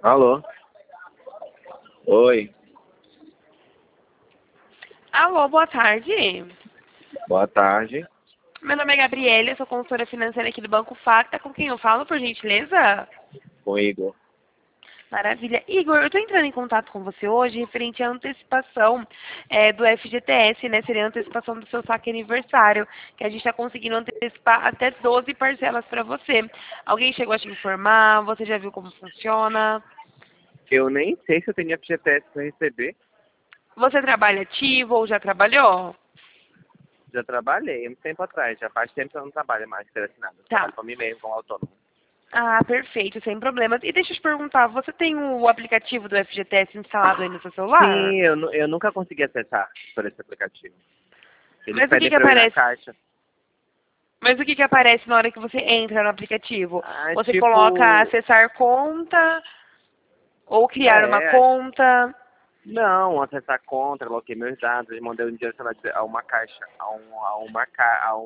Alô? Oi, Alô, boa tarde. boa tarde. Meu nome é Gabriela, eu sou consultora financeira aqui do Banco Facta. Com quem eu falo, por gentileza? Com Igor. Maravilha. Igor, eu estou entrando em contato com você hoje referente à antecipação do FGTS, né? Seria a antecipação do seu saque aniversário, que a gente está conseguindo antecipar até 12 parcelas para você. Alguém chegou a te informar? Você já viu como funciona? Eu nem sei se eu tenho FGTS para receber. Você trabalha ativo ou já trabalhou? Já trabalhei um tempo atrás. Já faz tempo que eu não trabalho mais assinado. Eu Tá. trabalho para mim mesmo, como autônomo. Ah, perfeito, sem problemas. E deixa eu te perguntar, você tem o aplicativo do FGTS instalado aí no seu celular? Sim, eu nunca consegui acessar por esse aplicativo. Eles Mas o que pedem que para eu ir na aparece? caixa. Mas o que que aparece na hora que você entra no aplicativo? Ah, Você coloca tipo... acessar conta ou criar uma É, conta? não, acessar conta, coloquei meus dados, mandei um dinheiro a uma caixa, a uma